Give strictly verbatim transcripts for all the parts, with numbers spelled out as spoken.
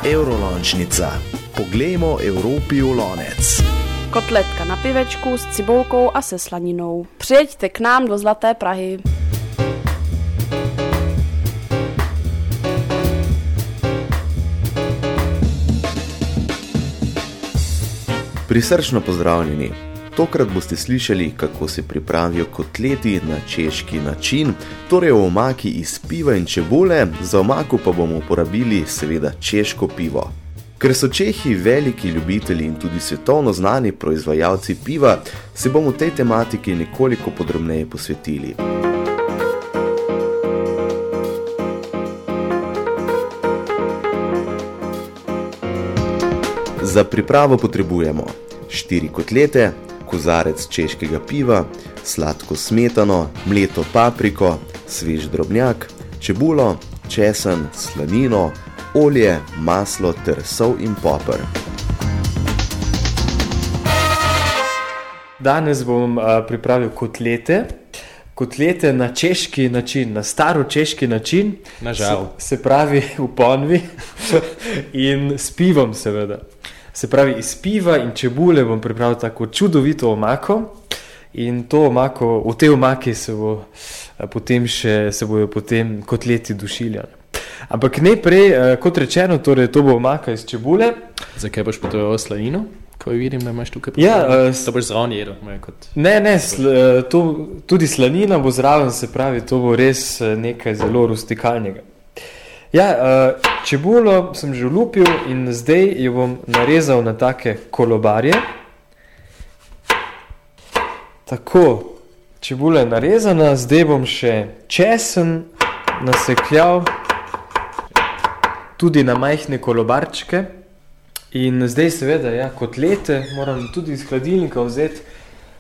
Eurolončnica. Poglejmo Evropi v lonec. Kotletka na pivečku s cibulkou a se slaninou. Přijeďte k nám do Zlaté Prahy. Prisrčno pozdravljeni. Tokrat boste slišali, kako se pripravijo kotleti na češki način, torej v omaki iz piva in čebule, za omako pa bomo uporabili seveda češko pivo. Ker so Čehi veliki ljubitelji in tudi svetovno znani proizvajalci piva, se bomo tej tematiki nekoliko podrobneje posvetili. Za pripravo potrebujemo štiri kotlete, kozarec češkega piva, sladko smetano, mleto papriko, svež drobnjak, čebulo, česen, slanino, olje, maslo ter sol in poper. Danes bom uh, pripravil kotlete. Kotlete na češki način, na staro češki način. Nažal. Se, se pravi v ponvi in s pivom seveda. Se pravi, iz piva in čebule bom pripravil tako čudovito omako in to omako, v tej omaki se bo potem še, se bojo potem kotleti dušili. Ampak najprej, kot rečeno, torej to bo omaka iz čebule. Zakaj boš potreboval slanino? Ko vidim, da imaš tukaj ja, uh, to boš zraven jedel. Kot... Ne, ne, sl, to, tudi slanina bo zraven, se pravi, to bo res nekaj zelo rustikalnega. Ja, čebulo sem že olupil in zdaj jo bom narezal na take kolobarje. Tako, čebula je narezana, zdaj bom še česen nasekljal tudi na majhne kolobarčke. In zdaj seveda, ja, kotlete moram tudi iz hladilnika vzeti.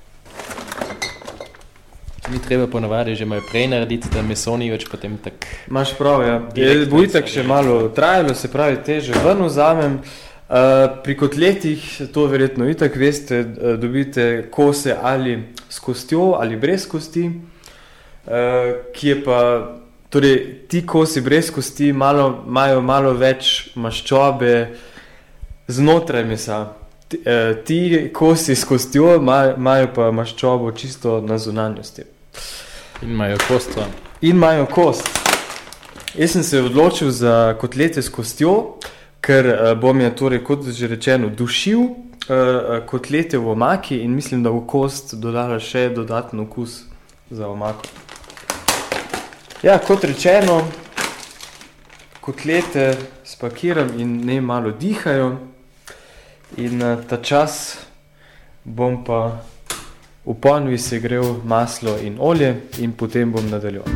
Ni treba ponovadi že malo prej narediti, da meso ni več potem tak... Imaš prav, ja. Bo itak še malo trajalo, se pravi, teže ven vzamem. Uh, pri kotletih, to verjetno itak veste, uh, dobite kose ali s kostjo ali brez kosti, uh, ki je pa, torej ti kosi brez kosti malo, imajo malo več maščobe znotraj mesa. Ti, uh, ti kosi s kostjo imajo pa maščobo čisto na zunanjosti. In imajo kost. In imajo kost. Jaz sem se odločil za kotlete s kostjo, ker uh, bom je torej, kot že rečeno, dušil uh, kotlete v omaki in mislim, da bo kost dodala še dodatno okus za omako. Ja, kot rečeno, kotlete spakiram in ne malo dihajo in uh, ta čas bom pa v ponvi segrel maslo in olje in potem bom nadaljeval.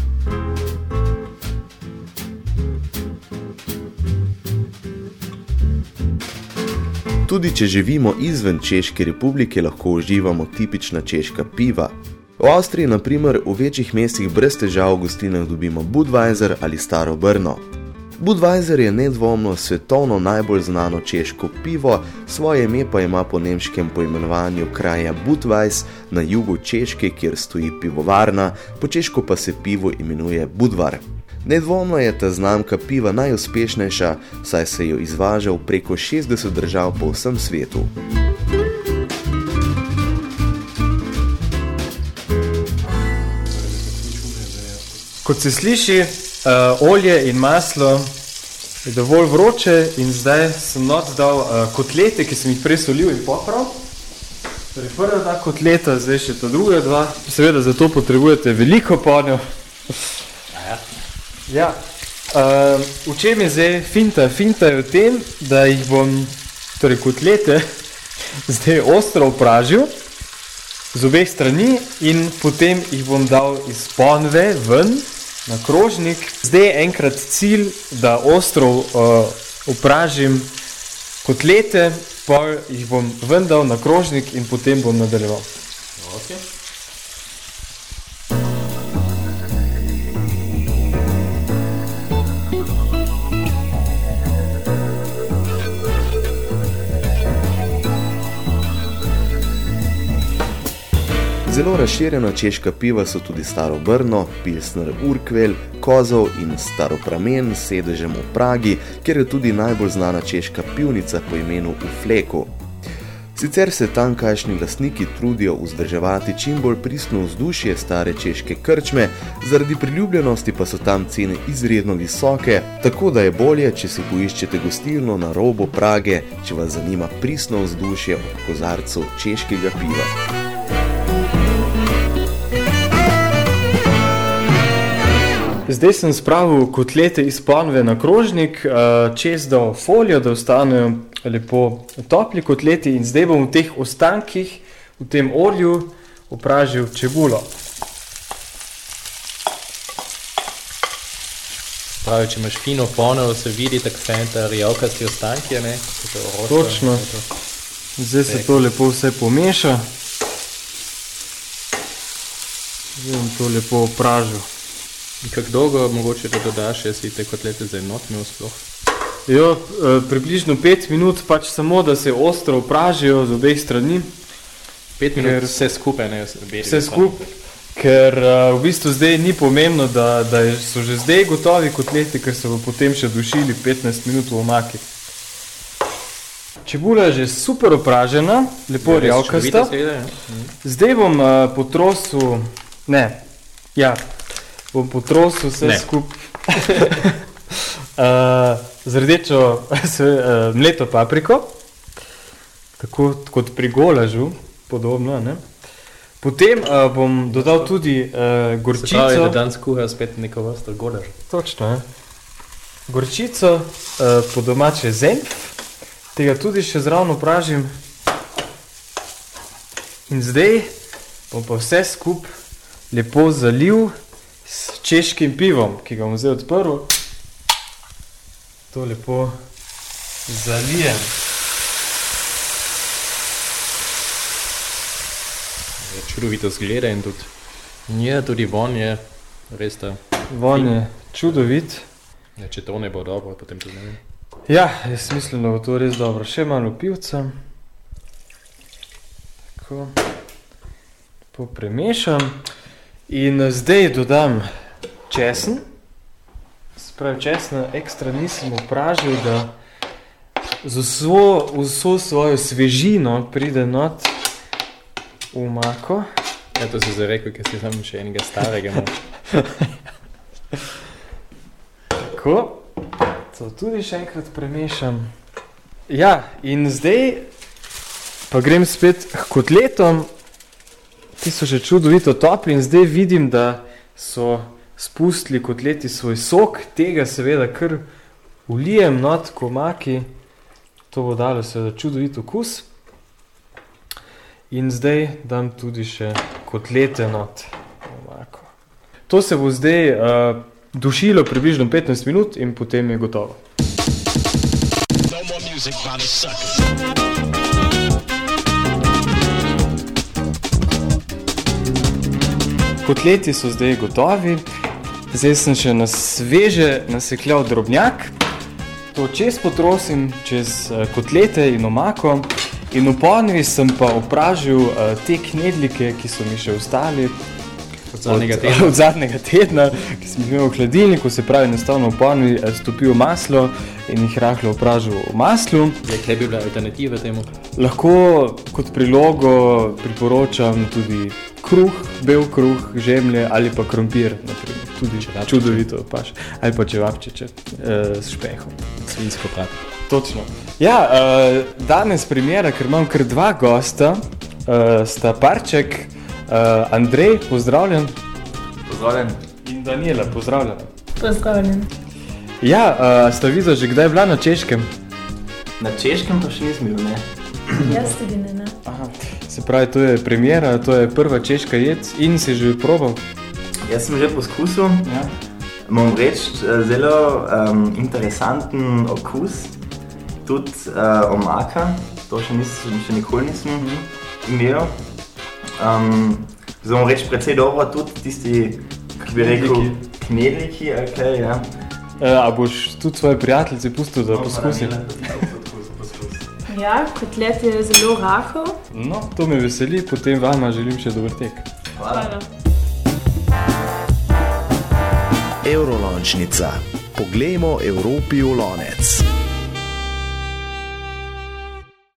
Tudi če živimo izven Češke republike, lahko uživamo tipična češka piva. V Avstriji, na primer, v večjih mestih brez težav v gostilnah dobimo Budweiser ali Staro Brno. Budweiser je nedvomno svetovno najbolj znano češko pivo, svoje ime pa ima po nemškem poimenovanju kraja Budweis na jugu Češke, kjer stoji pivovarna, po češko pa se pivo imenuje Budvar. Nedvomno je ta znamka piva najuspešnejša, saj se jo izvaža v preko šestdeset držav po vsem svetu. Kot se sliši, uh, olje in maslo je dovolj vroče in zdaj sem not dal uh, kotlete, ki sem jih prej solil in popral. Torej prva ta kotleta, zdaj še ta druga dva. Seveda za to potrebujete veliko ponjo. Ja. Ja. Uh, v čem je zdaj finta? Finta je v tem, da jih bom, torej kotlete, zdaj ostro opražil z obeh strani in potem jih bom dal iz ponve ven na krožnik. Zdaj je enkrat cilj, da ostro uh, opražim kotlete, pa jih bom ven dal na krožnik in potem bom nadaljeval. Okay. Zelo razširjena češka piva so tudi Staro Brno, Pilsner Urquell, Kozov in Staro Pramen s sedežem v Pragi, kjer je tudi najbolj znana češka pivnica po imenu V Fleku. Sicer se tamkajšnji lastniki trudijo vzdrževati čim bolj pristno vzdušje stare češke krčme, zaradi priljubljenosti pa so tam cene izredno visoke, tako da je bolje, če si poiščete gostilno na robu Prage, če vas zanima pristno vzdušje ob kozarcu češkega piva. Zdaj sem spravil kotlete iz ponve na krožnik, čez dal folijo, da ostanejo lepo topli kotleti in zdaj bom v teh ostankih, v tem olju, opražil čebulo. Pravi, če imaš fino ponev, se vidi tak fajn rjavkasti ostanki, ne? Točno. Zdaj se to lepo vse pomeša. Zdaj bom to lepo opražil. In kako dolgo mogoče da dodaš, jaz si te kotlete za enotmijo sploh? Jo, približno pet minut, pač samo, da se ostro opražijo z obeh strani. Pet minut ker, vse skupaj, ne? Vse skupaj, ker v bistvu zdaj ni pomembno, da, da so že zdaj gotovi kotleti, ker se bo potem še dušili petnajst minut v omaki. Čebula je že super opražena, lepo ja, rjavkasta. Zdaj bom uh, potrosil, ne, ja, bom potrosil vse skupaj uh, z rdečo sve, uh, mleto papriko, tako kot pri golažu, podobno, ne. Potem uh, bom dodal tudi uh, gorčico. Se pravi, da dan skuha spet neko vrsto golaž. Točno, ne. Gorčico, uh, po domače zenf, tega tudi še zravno pražim. In zdaj bom pa vse skupaj lepo zalil s češkim pivom, ki ga bom zdaj odprl. To lepo zalijem. Je čudovito zgleda in tudi, ja, tudi von je res ta... Von je čudovit. Ja, če to ne bo dobro, potem tudi ne vem. Ja, jaz mislim, da bo to res dobro. Še malo pivca. Tako. Lepo premešam. In zdaj dodam česen. Spravi česna ekstra nisem opražil, da z vso, vso svojo svežino pride not v omako. Ja, to si zdaj rekel, ker si sam še enega starega mal. Tako. To tudi še enkrat premešam. Ja, in zdaj pa grem spet k kotletom. Ti so že čudovito topli in zdaj vidim, da so spustili kotleti svoj sok. Tega seveda kar ulijem not k omaki. To bo dalo seveda čudovit okus. In zdaj dam tudi še kotlete not v omako. To se bo zdaj uh, dušilo približno petnajst minut in potem je gotovo. Kotleti so zdaj gotovi. Zdaj sem še na sveže nasekljal drobnjak. To čez potrosim, čez kotlete in omako. In v ponvi sem pa opražil uh, te knedlike, ki so mi še ostali. Od zadnjega tedna. Od zadnjega tedna, ki sem jih imel v hladilniku, se pravi enostavno v ponvi stopil maslo in jih rahlo opražil v maslu. Ja, kaj bi bila alternativa temu? Lahko kot prilogo priporočam tudi kruh, bel kruh, žemlje ali pa krompir, naprimer. Tudi čevapčiče. Čudovito paš. Ali pa čevapčiče eh, s špehom. Svinjsko prav. Točno. Ja, eh, danes primera, ker imam kar dva gosta, eh, sta parček, Uh, Andrej, pozdravljen. Pozdravljen. In Daniela, pozdravljena. Pozdravljen. Ja, uh, sta videla že kdaj bila na Češkem? Na Češkem pa še nisem bil, ne. Jaz tudi ne, ne. Aha. Se pravi, to je premiera, to je prva češka jed in si že probal? Jaz sem že poskusil. Ja. Moram reči, zelo um, interesanten okus. Tudi uh, omaka, to še, nis, še nikoli nisem imel. Um, zdaj moram reči precej dobro, tudi tisti, ki bi rekel, knedliki, okay, ja. E, a boš tudi svoje prijateljice pustil, da no, poskusi? Ja, kotlet je zelo rahel. No, to me veseli, potem vama želim še dober tek. Hvala. Eurolončnica. Poglejmo Evropi v lonec.